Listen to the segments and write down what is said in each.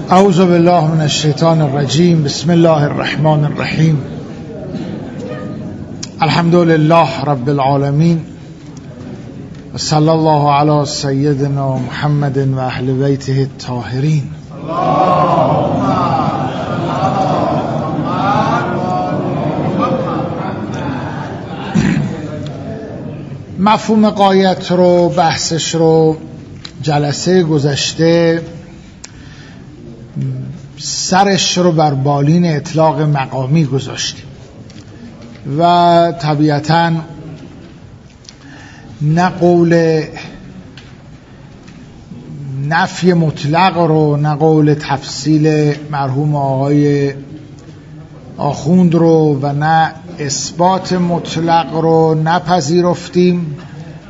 اعوذ بالله من الشیطان الرجیم. بسم الله الرحمن الرحیم. الحمد لله رب العالمین و صلی الله علی سیدنا محمد و اهل بیته الطاهرین. مفهوم غایت رو بحثش رو جلسه گذشته سرش رو بر بالین اطلاق مقامی گذاشتیم و طبیعتاً نه قول نفی مطلق رو نه قول تفصیل مرحوم آقای آخوند رو و نه اثبات مطلق رو نپذیرفتیم.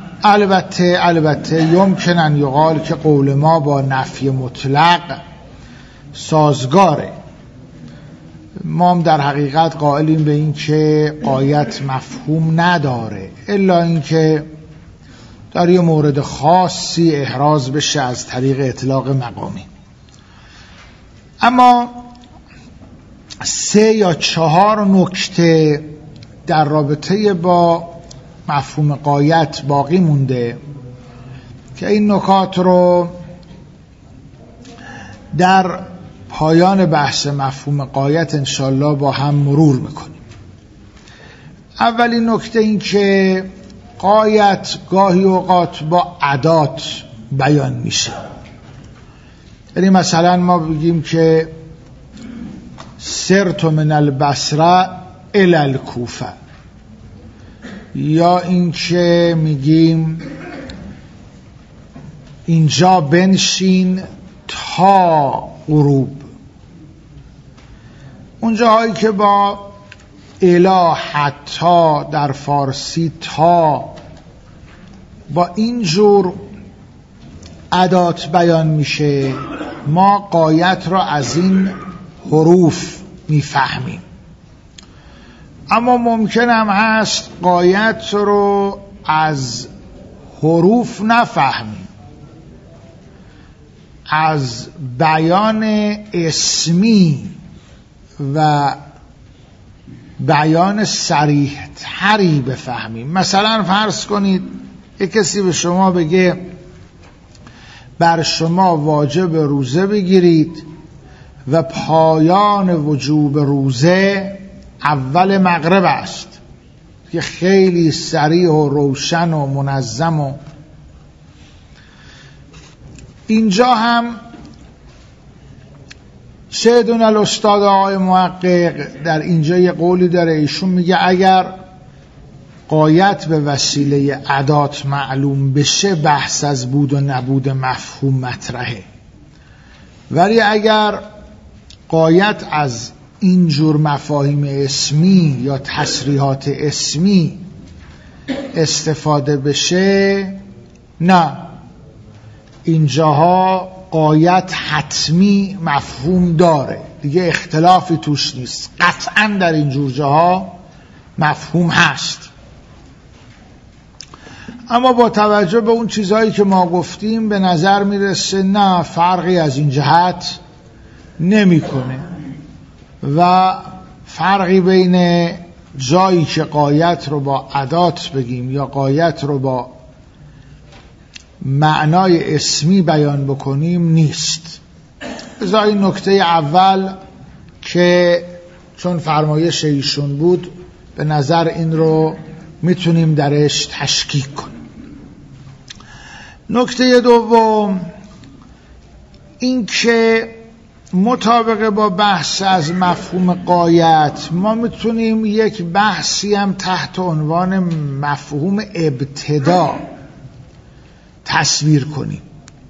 البته یمکن ان یقال که قول ما با نفی مطلق سازگاره. ما هم در حقیقت قائلیم به این که غایت مفهوم نداره الا اینکه در یه مورد خاصی احراز بشه از طریق اطلاق مقامی. اما 3 یا 4 نکته در رابطه با مفهوم غایت باقی مونده که این نکات رو در پایان بحث مفهوم غایت انشالله با هم مرور میکنیم. اولین نکته این که غایت گاهی اوقات با ادات بیان میشه. یعنی مثلا ما بگیم که سرت من البصره الی الکوفه، یا این که میگیم اینجا بنشین تا غروب. اونجاهایی که با الی حتی در فارسی تا با اینجور ادات بیان میشه ما غایت را از این حروف میفهمیم. اما ممکن هم هست غایت رو از حروف نفهمیم، از بیان اسمی و بیان صریح تری بفهمیم. مثلا فرض کنید یک کسی به شما بگه بر شما واجب روزه بگیرید و پایان وجوب روزه اول مغرب است، که خیلی صریح و روشن و منظم. و اینجا هم شیدون الاستاد آقای محقق در اینجا یه قولی داره. ایشون میگه اگر غایت به وسیله ادات معلوم بشه بحث از بود و نبود مفهوم مطرحه، ولی اگر غایت از اینجور مفاهیم اسمی یا تصریحات اسمی استفاده بشه نه، اینجاها غایت حتمی مفهوم داره، دیگه اختلافی توش نیست، قطعا در اینجور جاها مفهوم هست. اما با توجه به اون چیزهایی که ما گفتیم به نظر میرسه نه، فرقی از این جهت نمیکنه و فرقی بین جایی که غایت رو با ادات بگیم یا غایت رو با معنای اسمی بیان بکنیم نیست. ازا این نکته اول که چون فرمایش ایشون بود به نظر این رو میتونیم درش تشکیک کنیم. نکته دوم این که مطابق با بحث از مفهوم غایت ما میتونیم یک بحثی هم تحت عنوان مفهوم ابتدا تصویر کنیم.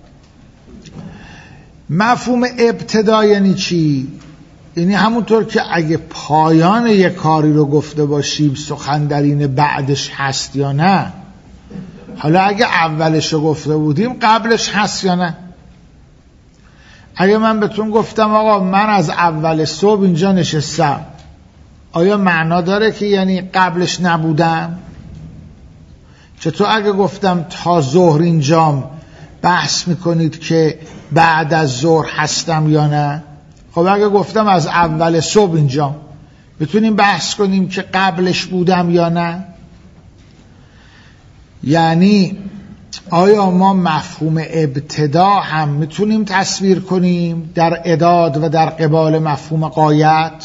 مفهوم ابتدا یعنی چی؟ یعنی همونطور که اگه پایان یک کاری رو گفته باشیم سخن در این بعدش هست یا نه. حالا اگه اولش رو گفته بودیم قبلش هست یا نه. اگه من بهتون گفتم آقا من از اول صبح اینجا نشستم، آیا معنا داره که یعنی قبلش نبودم؟ چطور اگه گفتم تا ظهر اینجام بحث میکنید که بعد از ظهر هستم یا نه؟ خب اگه گفتم از اول صبح اینجا، میتونیم بحث کنیم که قبلش بودم یا نه؟ یعنی آیا ما مفهوم ابتدا هم میتونیم تصویر کنیم در اعداد و در قبال مفهوم غایت؟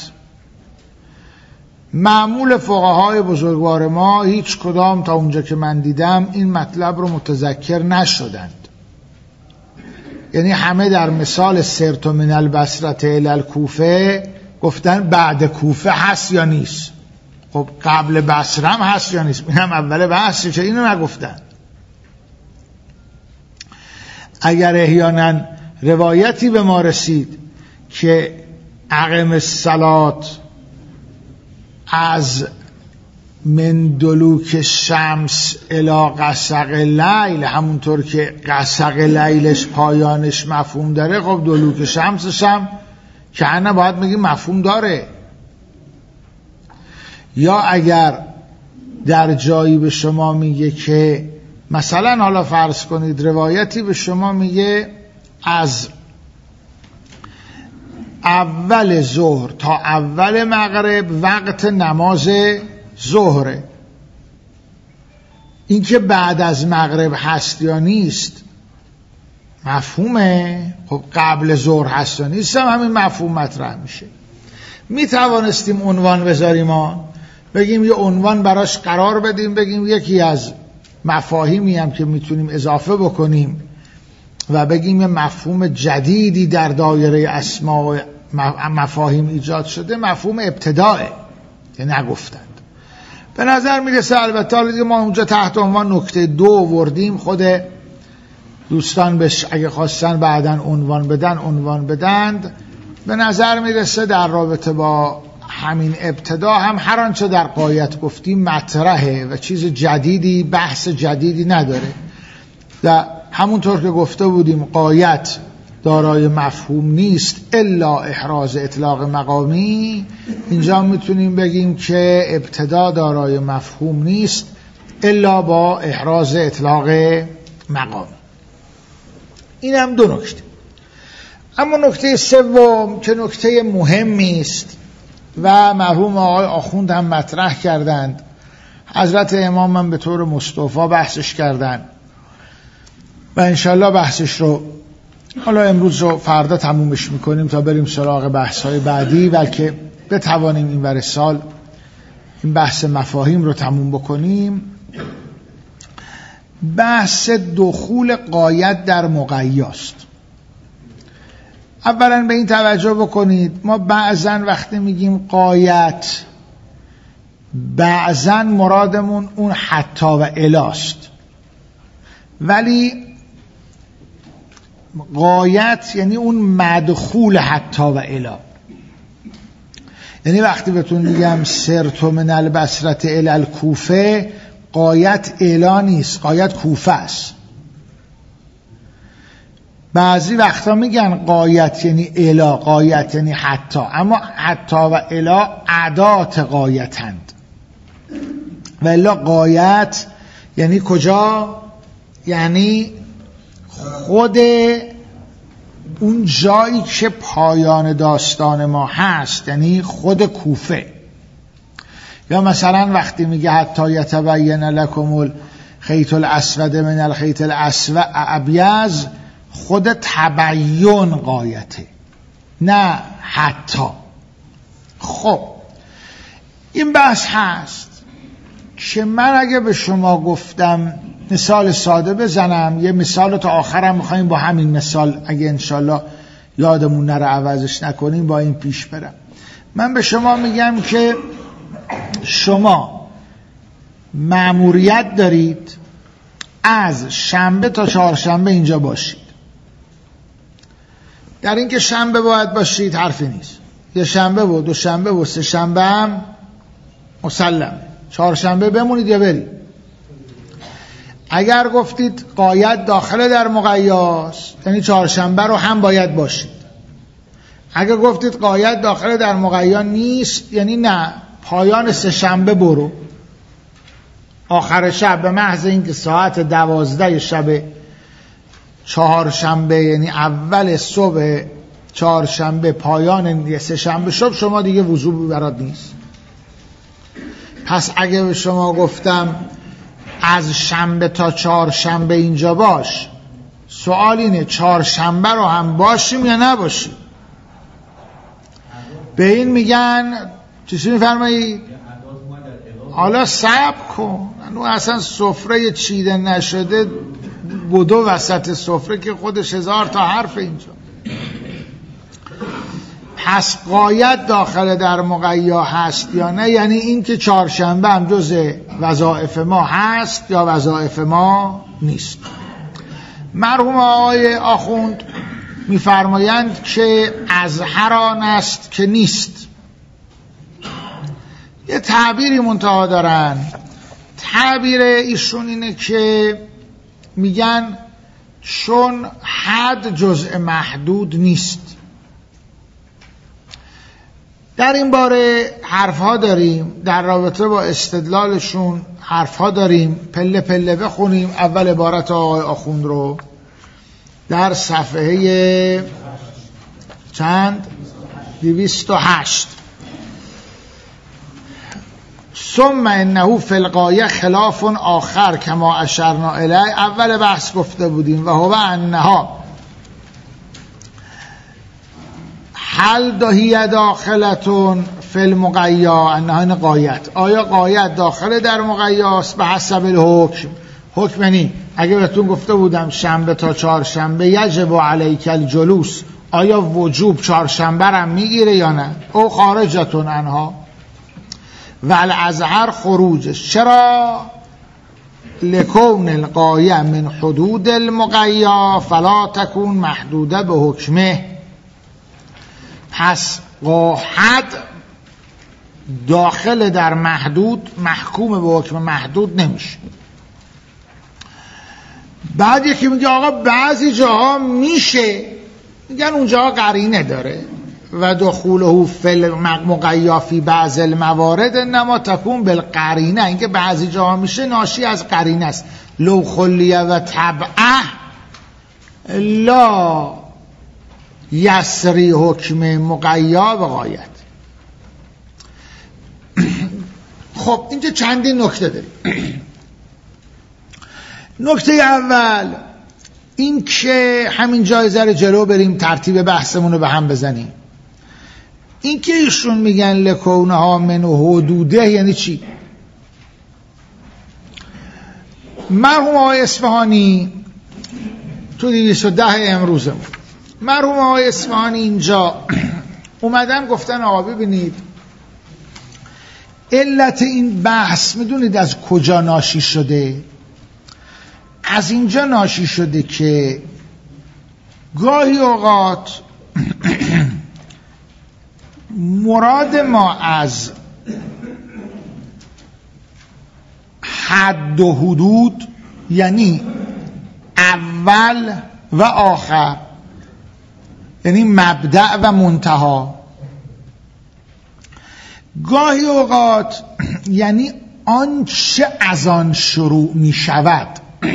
معمول فقهای بزرگوار ما هیچ کدام تا اونجا که من دیدم این مطلب رو متذکر نشدند. یعنی همه در مثال سرت من البصره الی الکوفه گفتن بعد کوفه هست یا نیست. خب قبل بصره هم هست یا نیست؟ اینم اول بحث، چه اینو نگفتن؟ اگر احیانا روایتی به ما رسید که اقم الصلات از من دلوک شمس الی غسق لیل، همونطور که غسق لیلش پایانش مفهوم داره، خب دلوک شمسش هم که انا باید بگیم مفهوم داره. یا اگر در جایی به شما میگه که مثلا حالا فرض کنید روایتی به شما میگه از اول ظهر تا اول مغرب وقت نماز ظهره، این که بعد از مغرب هست یا نیست مفهومه. خب قبل ظهر هست یا نیست هم همین مفهوم مطرح میشه. میتوانستیم عنوان بذاریم، ما بگیم یه عنوان براش قرار بدیم، بگیم یکی از مفاهیمی هم که میتونیم اضافه بکنیم و بگیم یه مفهوم جدیدی در دایره اسما و مفاهیم ایجاد شده، مفهوم ابتداء که نگفتند. به نظر میرسه البته دیگه ما اونجا تحت عنوان نکته 2 وردیم، خود دوستان بهش اگه خواستن بعدن عنوان بدن عنوان بدند. به نظر میرسه در رابطه با همین ابتدا هم هر آنچه در غایت گفتیم مطرحه و چیز جدیدی، بحث جدیدی نداره. و همونطور که گفته بودیم غایت دارای مفهوم نیست الا احراز اطلاق مقامی، اینجا میتونیم بگیم که ابتدا دارای مفهوم نیست الا با احراز اطلاق مقامی. این هم دو نکته. اما نکته سوم که نکته مهمی است و مرحوم آقای آخوند هم مطرح کردند، حضرت امام هم به طور مصطفی بحثش کردند و انشالله بحثش رو حالا امروز و فردا تمومش میکنیم تا بریم سراغ بحث‌های بعدی، بلکه بتوانیم این ور سال این بحث مفاهیم رو تموم بکنیم. بحث دخول غایت در مقیاست. اولا به این توجه بکنید ما بعضا وقتی میگیم غایت، بعضا مرادمون اون حتی و الاست، ولی غایت یعنی اون مدخول حتی و الا. یعنی وقتی بهتون میگم سرت من البصره الی الکوفه، غایت الا نیست، غایت کوفه است. بعضی وقتا میگن غایت یعنی الا، غایت یعنی حتی، اما حتی و الا ادات غایتند و الا غایت یعنی کجا؟ یعنی خود اون جایی که پایان داستان ما هست، یعنی خود کوفه. یا مثلا وقتی میگه حتی یتبین لکم الخیط الاسود من الخیط الابیض، خود تبین غایته، نه حتی. خب این بحث هست که من اگه به شما گفتم مثال ساده بزنم، یه مثال تا آخرم میخواییم با همین مثال اگه انشالله یادمون نره عوضش نکنیم با این پیش برم. من به شما میگم که شما مأموریت دارید از شنبه تا چهارشنبه اینجا باشید. در این که شنبه باید باشید حرفی نیست، یه شنبه و دو شنبه و سه شنبه هم مسلم، چهارشنبه بمونید یا برید. اگر گفتید غایت داخل در مقیاس، یعنی چهارشنبه رو هم باید باشید. اگر گفتید غایت داخل در مقیا نیست، یعنی نه، پایان سه شنبه برو، آخر شب به محض اینکه ساعت 12 شب چهارشنبه یعنی اول صبح چهارشنبه پایان سه شنبه شب شما دیگه وضو برات نیست. پس اگه به شما گفتم از شنبه تا چهارشنبه اینجا باش، سوال اینه چهارشنبه رو هم باشیم یا نباشیم؟ به این میگن چیزی میفرمایید؟ حالا صبر کن، اصلا سفره چیده نشده بودو وسط سفره که خودش 1000 تا حرف اینجا. پس غایت داخل در مقیا هست یا نه؟ یعنی این که چهارشنبه هم جز وظایف ما هست یا وظایف ما نیست. مرحوم آقای آخوند میفرمایند که از هر آن است که نیست. یه تعبیری منتها دارن، تعبیر ایشون اینه که میگن چون حد جزء محدود نیست. در این باره حرفها داریم، در رابطه با استدلالشون حرفها داریم، پله پله بخونیم. اول عبارت آقای آخوند رو در صفحه چند 208 ثم انه فی الغایه خلاف آخر کما اشرنا الیه. اول بحث گفته بودیم و هو انها هل دهی داخلتون فی المقیا، انها این غایت، آیا غایت داخل در مقیاست به حسب الحکم. حکم یعنی اگه بهتون گفته بودم شنبه تا چهارشنبه یجب علیک الجلوس، آیا وجوب چهارشنبه هم میگیره یا نه؟ او خارجتون انها والازهر خروجش. چرا؟ لکون الغایه من حدود المقیا فلا تکون محدوده به حکمه. پس حد داخل در محدود محکوم به حکم محدود نمیشه. بعد یکی میگه آقا بعضی جاها میشه، میگن اونجا قرینه داره و دخوله فی المقیا فی بعض الموارد انما تکون بالقرینه. اینکه بعضی جاها میشه ناشی از قرینه است. لو خلیه و تبعه لا یسری حکم مقیا و غایت. خب اینجا چندین نکته داریم. نکته اول این که همین جایزه رو جلو بریم ترتیب بحثمون رو به هم بزنیم. این که ایشون میگن لکونها من حدوده یعنی چی؟ مرحوم آقای اصفهانی تو 210 امروزمون، مرحوم آقای اصفهانی اینجا اومدن گفتن آقا ببینید علت این بحث میدونید از کجا ناشی شده؟ از اینجا ناشی شده که گاهی اوقات مراد ما از حد و حدود یعنی اول و آخر، یعنی مبدأ و منتها. گاهی اوقات یعنی آنچه از آن شروع می شود.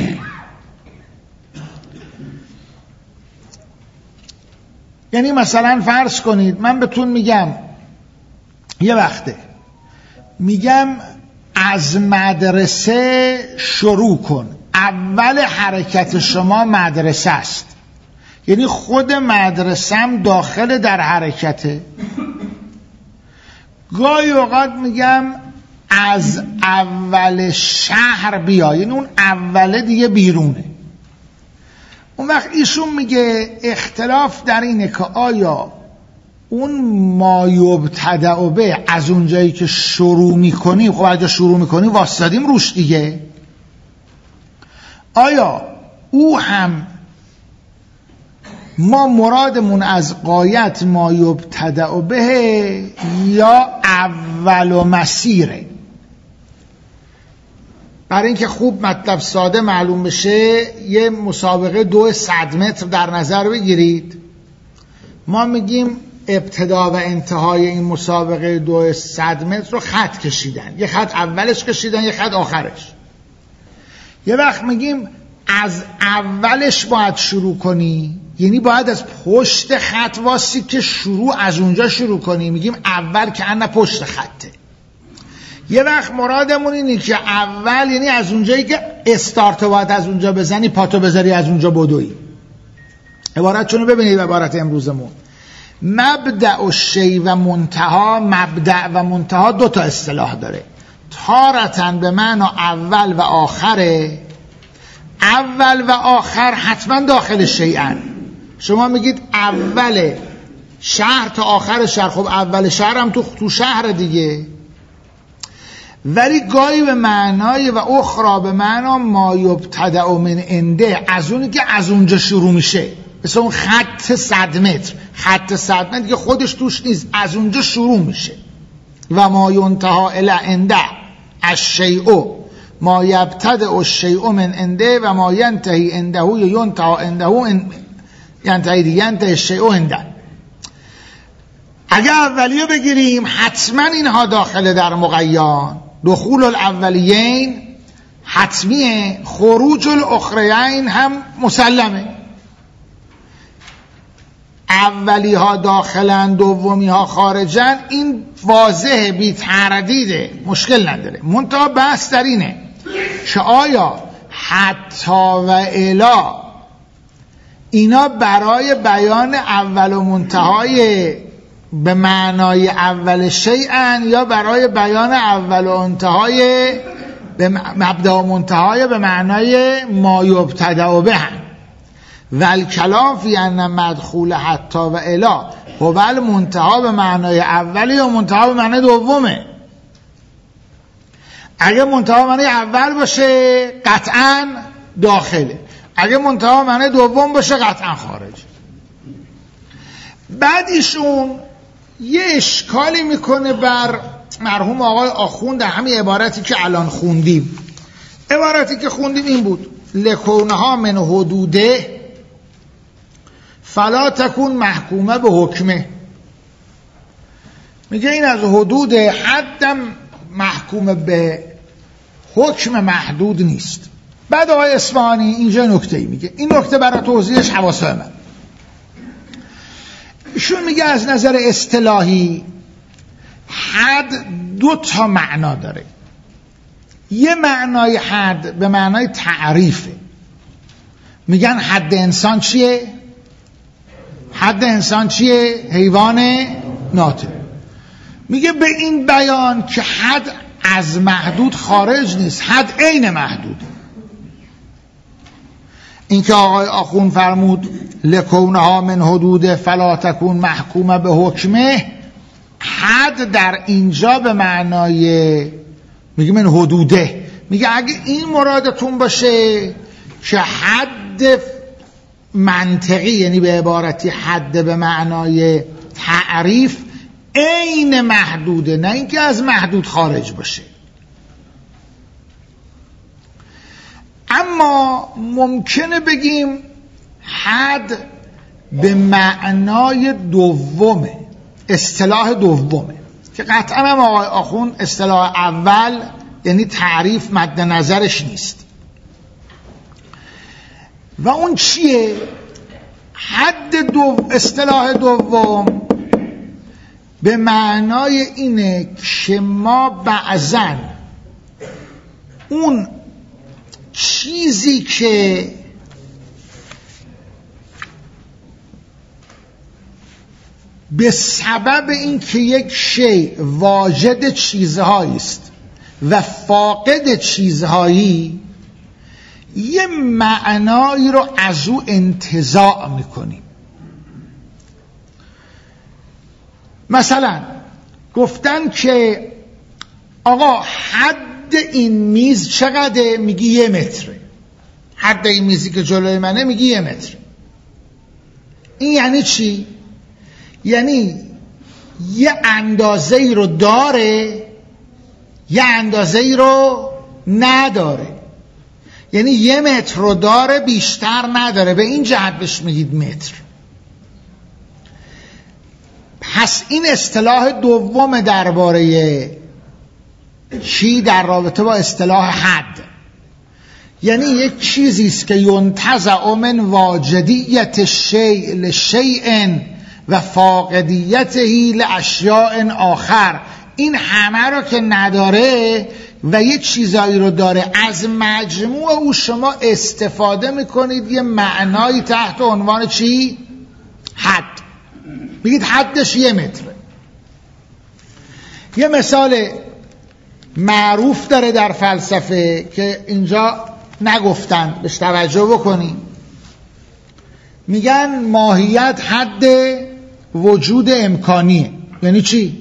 یعنی مثلا فرض کنید من بهتون میگم یه وقته میگم از مدرسه شروع کن، اول حرکت شما مدرسه است، یعنی خود مدرسم داخل در حرکته. گاهی اوقات میگم از اول شهر بیا، یعنی اون اوله دیگه بیرونه. اون وقت ایشون میگه اختلاف در اینه که آیا اون ما یبتدأ به از اون جایی که شروع میکنی، خب اگه شروع میکنی واسطادیم روش دیگه، آیا او هم ما مرادمون از غایت ما یبتدأ به یا اول و مسیره؟ برای اینکه خوب مطلب ساده معلوم بشه یه مسابقه 200 متر در نظر بگیرید. ما میگیم ابتدا و انتهای این مسابقه 200 متر رو خط کشیدن، یه خط اولش کشیدن یه خط آخرش. یه وقت میگیم از اولش باید شروع کنی، یعنی باید از پشت خط واسی که شروع از اونجا شروع کنی. میگیم اول که نه پشت خطه. یه وقت مرادمون اینه که اول یعنی از اونجایی که استارت باید از اونجا بزنی، پاتو بذاری از اونجا بدوی. عبارت چونو ببینید، عبارت امروزمون مبدأ و شی و منتها. مبدأ و منتها دو تا اصطلاح داره. تارتن به معنی اول و آخره. اول و آخر حتما داخل شیئن. شما میگید اول شهر تا آخر شهر، خب اول شهر هم تو شهر دیگه. ولی گاهی به معنای و اخرى به معنا ما یبتدأ من عنده، از اونی که از اونجا شروع میشه. مثل اون خط 100 متر، خط 100 متر که خودش توش نیست، از اونجا شروع میشه. و ما ینتهی الی عنده الشیء ما یبتدأ الشیء من عنده و ما ینتهی عنده ینتهی عنده ینتهی الشیء عنده. اگر اولیه بگیریم حتما اینها داخل در مقیان. دخول الاولیین حتمیه، خروج الاخرین هم مسلمه. اولی ها داخلن، دومی ها خارجن، این واضحه، بی تردیده، مشکل نداره. منتها بحث در اینه که آیا حتی و الا اینا برای بیان اول و منتهای به معنای اول شیئن یا برای بیان اول و انتهای به مبدا و منتهای به معنای ما یبتدأ به. والکلام فی ان مدخول حتی و الا هو المنتها به معنای اولی یا منتها به معنای دومه. اگه منتها به معنای اول باشه قطعا داخله، اگه منتها به معنای دوم باشه قطعا خارج. بعد ایشون یه اشکالی میکنه بر مرحوم آقای آخوند در همین عبارتی که الان خوندیم. عبارتی که خوندیم این بود: لکونها من حدوده فلا تکون محکومه به حکمه. میگه این از حدود حدم محکوم به حکم محدود نیست. بعد آقای اصفهانی اینجا نکته‌ای میگه، این نکته برای توضیحش حواسه من. ایشون میگه از نظر اصطلاحی حد دو تا معنا داره. یه معنای حد به معنای تعریفه. میگن حد انسان چیه؟ حد انسان چیه؟ حیوان ناطق. میگه به این بیان که حد از محدود خارج نیست، حد عین محدود. این که آقای آخوند فرمود لکونها من حدود فلا تکون محکومه به حکمه، حد در اینجا به معنای میگه من حدوده. میگه اگه این مرادتون باشه که حد منطقی، یعنی به عبارتی حد به معنای تعریف، عین محدوده، نه اینکه از محدود خارج باشه. اما ممکنه بگیم حد به معنای دومه، اصطلاح دومه که قطعا هم آقای آخوند اصطلاح اول یعنی تعریف مد نظرش نیست. و اون چیه؟ حد اصطلاح دوم به معنای اینه که ما بعضاً اون چیزی که به سبب این که یک شی واجد چیزهایی است و فاقد چیزهایی، یه معنایی رو از او انتزاع میکنیم. مثلا گفتن که آقا حد این میز چقدره؟ میگی 1 متره. حد این میزی که جلوی منه میگی 1 متر. این یعنی چی؟ یعنی یه اندازه‌ای رو داره، یه اندازه‌ای رو نداره. یعنی 1 متر رو داره، بیشتر نداره. به این جهت بهش میگید متر. پس این اصطلاح دوم درباره چی در رابطه با اصطلاح حد، یعنی یک چیزی است که ینتزع من واجدیت الشیء لشیء و فاقدیته لاشیاء آخر. این همه رو که نداره و یه چیزایی رو داره، از مجموع او شما استفاده میکنید یه معنایی تحت عنوان چی؟ حد. بگید حدش 1 متره. یه مثال معروف داره در فلسفه که اینجا نگفتن، بهش توجه بکنیم. میگن ماهیت حد وجود امکانیه. یعنی چی؟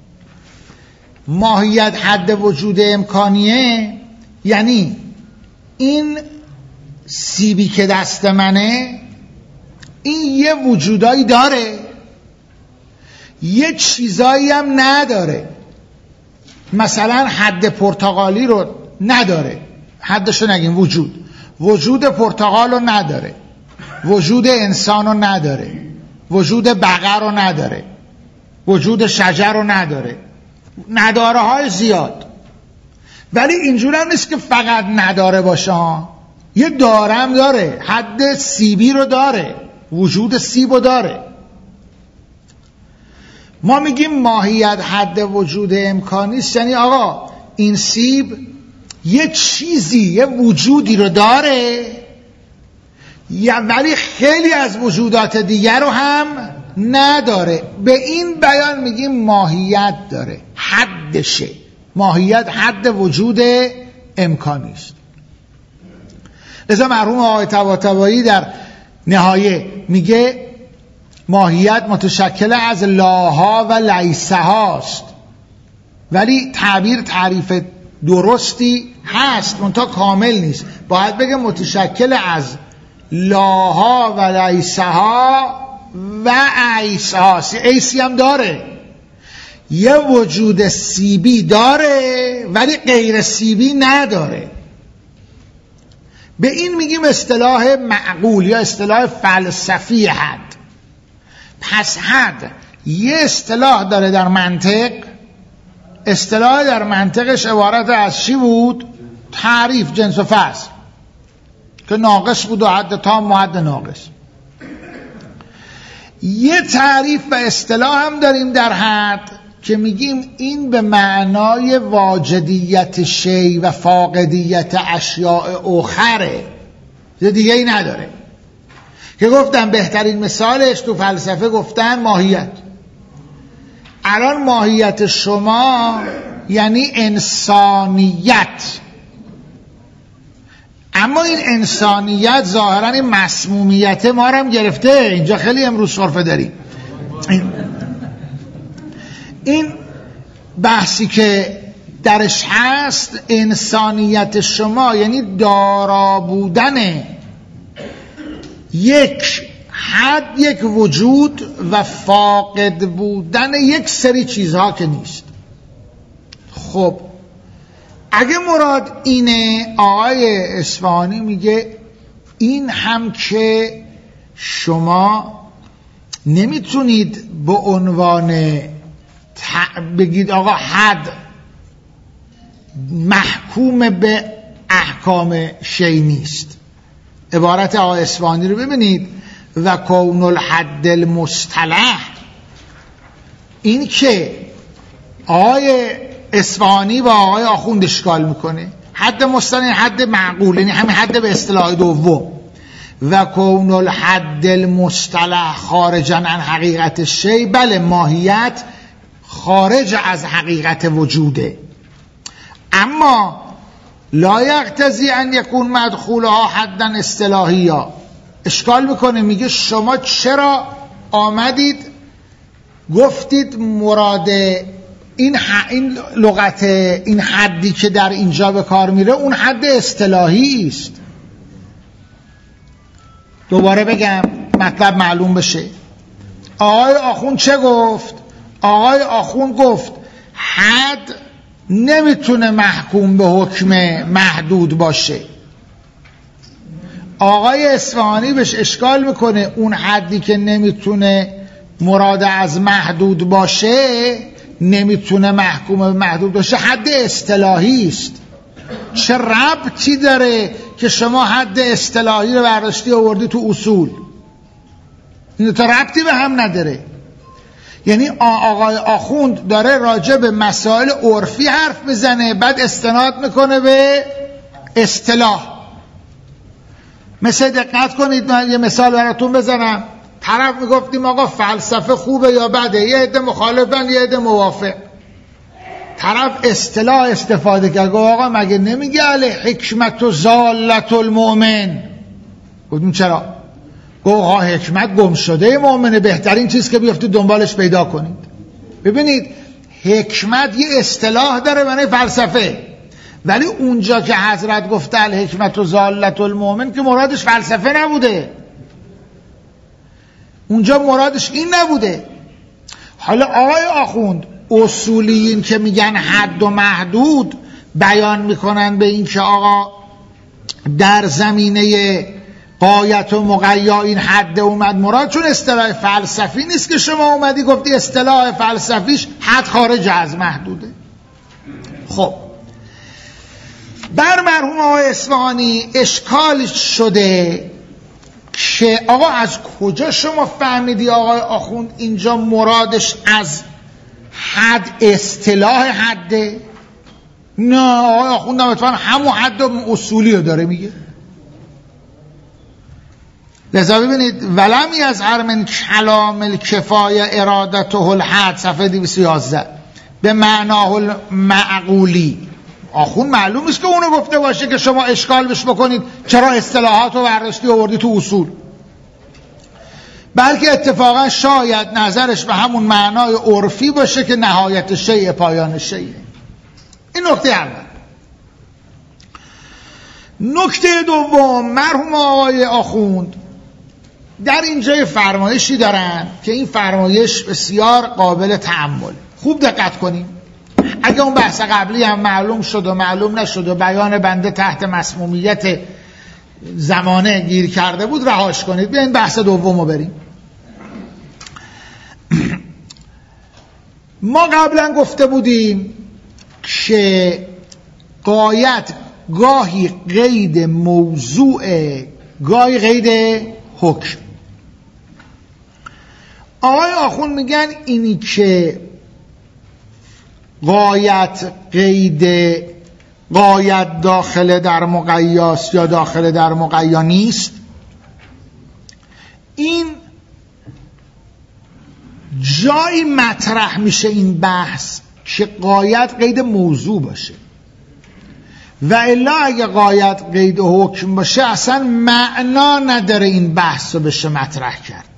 ماهیت حد وجود امکانیه یعنی این سیبی که دست منه این یه وجودایی داره، یه چیزایی هم نداره. مثلا حد پرتقالی رو نداره، حدشو نگیم، وجود پرتقال رو نداره، وجود انسان رو نداره، وجود بقر رو نداره، وجود شجر رو نداره، نداره های زیاد. ولی اینجور هم نیست که فقط نداره باشه، یه دارم داره، حد سیبی رو داره، وجود سیب رو داره. ما میگیم ماهیت حد وجود امکانی است، یعنی آقا این سیب یه چیزی، یه وجودی رو داره ولی خیلی از وجودات دیگر رو هم نداره. به این بیان میگیم ماهیت داره، حدشه. ماهیت حد وجود امکانی است. لذا مرحوم آقای طباطبایی در نهایه میگه ماهیت متشکل از لاها و لیسه هاست، ولی تعریف درستی هست منتها کامل نیست. باید بگه متشکل از لاها و لیسه ها و عیسه هاست. عیسی هم داره، یه وجود سیبی داره ولی غیر سیبی نداره. به این میگیم اصطلاح معقول یا اصطلاح فلسفی حد. پس حد یه اصطلاح داره در منطق. اصطلاح در منطقش عبارت از چی بود؟ تعریف، جنس و فصل که ناقص بود و حد تام و حد ناقص. یه تعریف و اصطلاح هم داریم در حد که میگیم این به معنای واجدیت شی و فاقدیت اشیاء اخره، دیگه ای نداره. که گفتم بهترین مثالش تو فلسفه گفتن ماهیت. الان ماهیت شما یعنی انسانیت، اما این انسانیت ظاهرا این مسمومیت ما رو هم گرفته. اینجا خیلی امروز سرفه داریم. این بحثی که درش هست انسانیت شما یعنی دارا بودن یک حد، یک وجود و فاقد بودن یک سری چیزها که نیست. خب اگه مراد اینه، آقای اصفهانی میگه این هم که شما نمیتونید به عنوان بگید آقا حد محکوم به احکام شی نیست. عبارت آقای اصفهانی رو ببینید، و کون الحد المصطلح. این که آقای اصفهانی با آقای آخوند اشکال میکنه، حد مصطلح حد معقول، یعنی همین حد به اصطلاح دوم. و کون الحد المصطلح خارجا عن حقیقت شی، بله ماهیت خارج از حقیقت وجوده، اما لا یقتضی ان یکون مدخولها حدا اصطلاحیا. اشکال میکنه، میگه شما چرا آمدید گفتید مراد این لغت، این حدی که در اینجا به کار میره اون حد اصطلاحی است. دوباره بگم مطلب معلوم بشه. آقای آخوند چه گفت؟ آقای آخوند گفت حد نمیتونه محکوم به حکم محدود باشه. آقای اصفهانی بهش اشکال میکنه اون حدی که نمیتونه مراد از محدود باشه، نمیتونه محکوم به محدود باشه، حد اصطلاحی است. چه ربطی داره که شما حد اصطلاحی رو برداشتی آوردی تو اصول؟ این تا ربطی به هم نداره. یعنی آقای آخوند داره راجع به مسائل عرفی حرف بزنه، بعد استناد میکنه به اصطلاح. مثل دقت کنید، من یه مثال براتون بزنم. طرف میگفتیم آقا فلسفه خوبه یا بده، یه عده مخالفن یه عده موافق. طرف اصطلاح استفاده کرد، آقا مگه نمیگه الحکمت و ضالت المؤمن؟ گفتیم چرا؟ گفت حکمت گم شده مؤمنه، بهترین چیز که بیافتید دنبالش پیدا کنید. ببینید حکمت یه اصطلاح داره برای فلسفه، ولی اونجا که حضرت گفته الحکمت و ضالت المؤمن که مرادش فلسفه نبوده، اونجا مرادش این نبوده. حالا آقای آخوند اصولیین که میگن حد و محدود بیان میکنن به این که آقا در زمینه غایت و مقیا این حد اومد مراد، چون اصطلاح فلسفی نیست که شما اومدی گفتی اصطلاح فلسفیش حد خارج از محدوده. خب بر مرحوم آقای اصفهانی اشکال شده که آقا از کجا شما فهمیدی آقای آخوند اینجا مرادش از حد اصطلاح حده؟ نه آقای آخوند نمیتونن همون حد اصولی رو داره میگه. لذا ببینید ولم یظهر من کلام الکفایه ارادته الحد، صفحه 211 به معناه المعقولی. آخوند معلوم است که اونو گفته باشه که شما اشکال بش بکنید چرا اصطلاحات رو برداشتی آوردی تو اصول، بلکه اتفاقا شاید نظرش به همون معنای عرفی باشه که نهایت شیء پایان شیء. این نکته اول. نکته دوم، مرحوم آقای آخوند در اینجا فرمایشی دارن که این فرمایش بسیار قابل تأمل. خوب دقت کنیم. اگه اون بحث قبلی هم معلوم شد و معلوم نشد و بیان بنده تحت مسمومیت زمانه گیر کرده بود رهاش کنید، بیاین بحث دومو بریم. ما قبلا گفته بودیم که غایت گاهی قید موضوع، گاهی قید حکم. آقای آخوند میگن اینی که غایت قید، غایت داخل در مقیاست یا داخل در مقیا نیست، این جایی مطرح میشه این بحث که غایت قید موضوع باشه، و الا اگه غایت قید حکم باشه اصلا معنا نداره این بحث رو بشه مطرح کرد.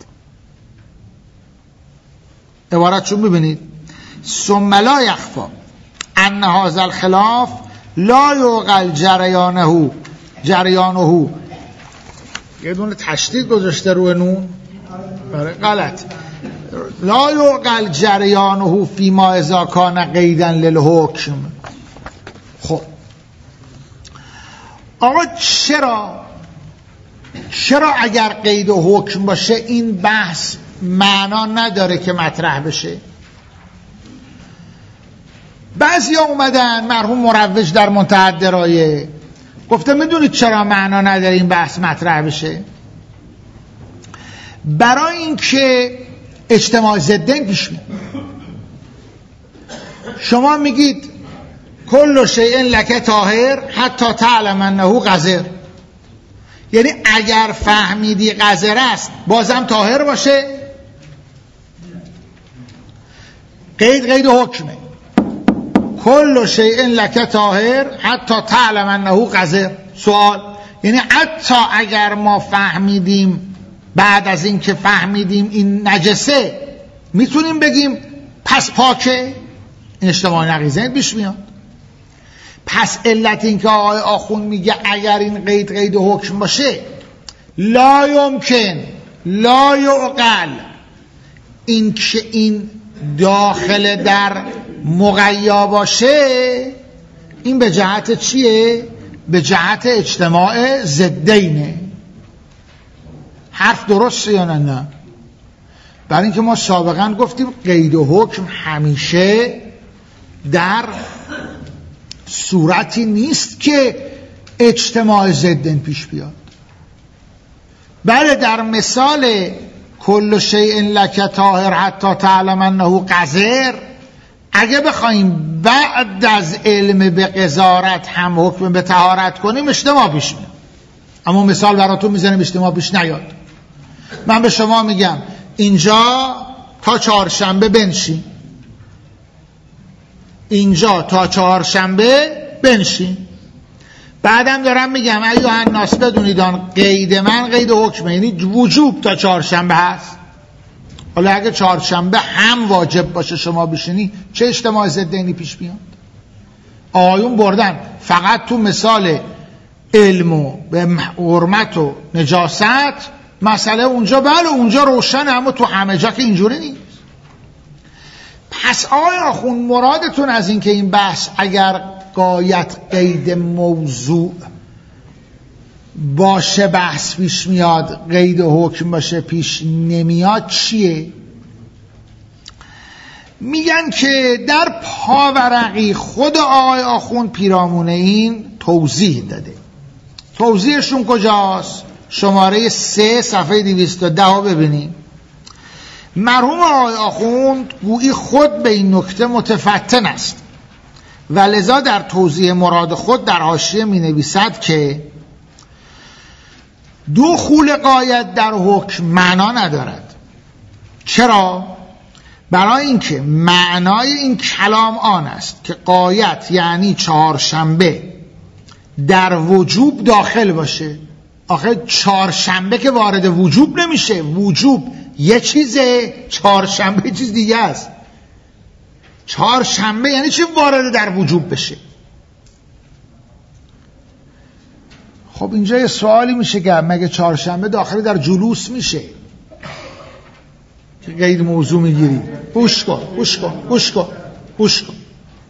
عبارت چون ببینید ثم لا یخفی ان هذا الخلاف لا یعقل جریانه یه دونه تشدید گذاشته روی نون، غلط، لا یعقل جریانه فیما اذا کان قیدا للحکم. خب آقا چرا اگر قید و حکم باشه این بحث معنا نداره که مطرح بشه؟ بعضی ها اومدن، مرحوم مروج در منتهی الدرایه گفته میدونید چرا معنا نداره این بحث مطرح بشه؟ برای اینکه اجتماع ضدین پیش میاد. شما میگید کل شیء لک طاهر حتی تعلم انه قذر، یعنی اگر فهمیدی قذر است بازم طاهر باشه. قید حکمه، کل شیء لک طاهر حتی تعلم انه قذر. سوال، یعنی حتی اگر ما فهمیدیم بعد از این که فهمیدیم این نجسه میتونیم بگیم پس پاکه؟ این اجتماع نقیضین پیش میاد. پس علت این که آقای آخوند میگه اگر این قید حکم باشه لا یمکن لا یعقل این که این داخل در مقیا باشه، این به جهت چیه؟ به جهت اجتماع ضدینه. حرف درسته یا نه؟ برای اینکه ما سابقا گفتیم قید و حکم همیشه در صورتی نیست که اجتماع ضدن پیش بیاد. بله در مثال کل شیء لک طاهر حتی تعلم انه قذر، اگه بخوایم بعد از علم به قذارت هم حکم به طهارت کنیم اشتباه پیش میاد. اما مثال براتون میزنیم اشتباه پیش نیاد. من به شما میگم اینجا تا چهارشنبه بنشین، اینجا تا چهارشنبه بنشین. بعدم دارم میگم ایها الناس بدونید آن قید من قید حکمه، یعنی وجوب تا چهارشنبه هست. حالا اگه چهارشنبه هم واجب باشه شما بشینی، چه اجتماع ضدی پیش بیاد؟ آیون بردن فقط تو مثال علم و حرمت و نجاست مسئله اونجا بله اونجا روشنه، اما تو همه جا که اینجوری نیست. پس آقای آخوند مرادتون از این که این بحث اگر غایت قید موضوع باشه بحث پیش میاد، قید حکم باشه پیش نمیاد چیه؟ میگن که در پاورقی خود آقای آخوند پیرامون این توضیح داده. توضیحشون کجاست؟ شماره 3 صفحه 210 رو ببینیم. مرحوم آقای آخوند گویی خود به این نکته متفتن است و لذا در توضیح مراد خود در حاشیه می نویسد که دخول غایت در حکم معنا ندارد. چرا؟ برای اینکه معنای این کلام آن است که غایت یعنی چهارشنبه در وجوب داخل باشه. آخه چهارشنبه که وارد وجوب نمیشه، وجوب یه چیزه، چهارشنبه چیز دیگه است. چهارشنبه یعنی چی وارد در وجوب بشه؟ خب اینجا یه سوالی میشه که مگه چهارشنبه داخل در جلوس میشه که قید موضوع میگیری؟ گوش کن.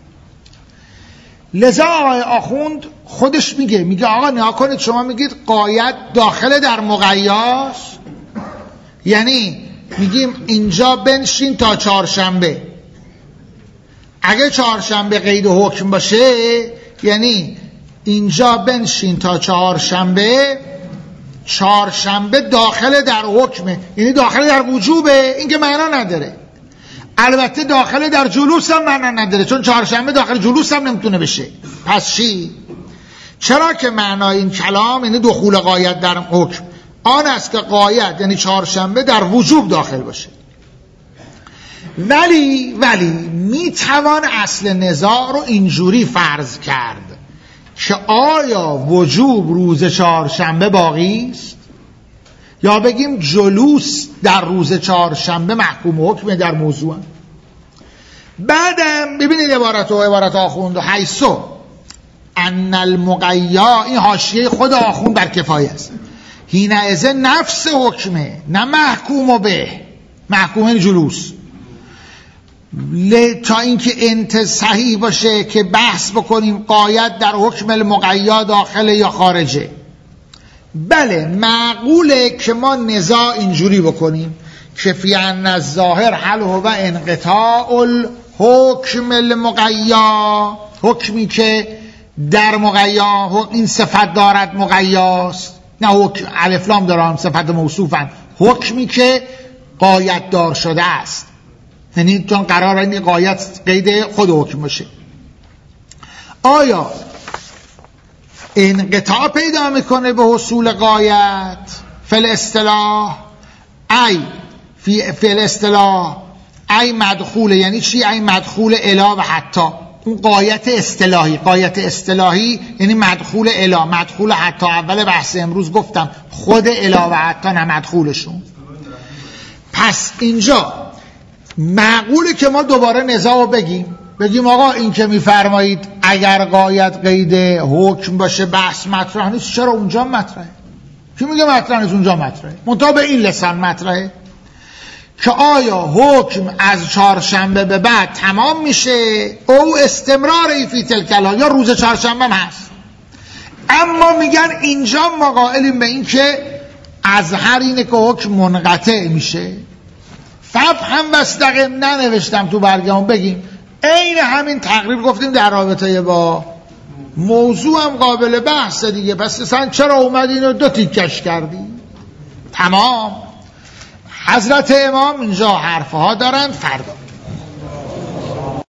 لذا آقای آخوند خودش میگه آقا نیا کنید، شما میگید غایت داخل در مقیاست، یعنی میگیم اینجا بنشین تا چهارشنبه. اگه چهارشنبه قید حکم باشه یعنی اینجا بنشین تا چهارشنبه، چهارشنبه داخل در حکمه، یعنی داخل در وجوبه. این که معنا نداره. البته داخل در جلوس هم معنا نداره، چون چهارشنبه داخل جلوس هم نمیتونه بشه. پس چی؟ چرا که معنای این کلام یعنی دخول غایت در حکم آن است که غایت یعنی چهارشنبه در وجوب داخل باشه. ولی میتوان اصل نزاع رو اینجوری فرض کرد که آیا وجوب روز چهارشنبه باقی است یا بگیم جلوس در روز چهارشنبه محکوم حکم در موضوع. بعدم ببینید عبارت آخوند و حیثو ان المقیا، این حاشیه خود آخوند در کفایه است، حینئذ نفس حکمه نه محکوم به، محکوم جلوس، تا اینکه انت صحیح باشه که بحث بکنیم غایت در حکم المقیا داخله یا خارجه. بله معقوله که ما نزاع اینجوری بکنیم که فی ان الظاهر حل هو انقطاع الحکم المقیا، حکمی که در مقیا این صفت دارد مقیاست، نه حکم الف لام دارم صفت موصوفن، حکمی که غایت دار شده است، یعنی چون قراره این غایت قید خود حکم باشه. آیا انقطاع پیدا میکنه به حصول غایت فی الاصطلاح؟ فی الاصطلاح ای مدخول، یعنی چی؟ ای مدخول الی و حتی، اون غایت اصطلاحی یعنی مدخول الی، مدخول حتی. اول بحث امروز گفتم خود الی و حتی نه مدخولشون. پس اینجا معقوله که ما دوباره نزاع بگیم آقا این که میفرمایید اگر غایت قید حکم باشه بحث مطرح نیست، چرا اونجا مطرحه؟ کی میگه مطرح نیست؟ اونجا مطرحه. منتها به این لسان مطرحه که آیا حکم از چهارشنبه به بعد تمام میشه او استمراری فی تلکلا، یا روز چهارشنبه هم هست. اما میگن اینجا ما قائلیم به این که از هر اینه که حکم منقطع میشه. فهم مستقیم ننوشتم تو برگمون، بگیم عین همین تقریب گفتیم در رابطه با موضوع هم قابل بحث دیگه. پس اصلا چرا اومد اینو دو تیکش کردی؟ تمام. حضرت امام اینجا حرفها دارند، فردا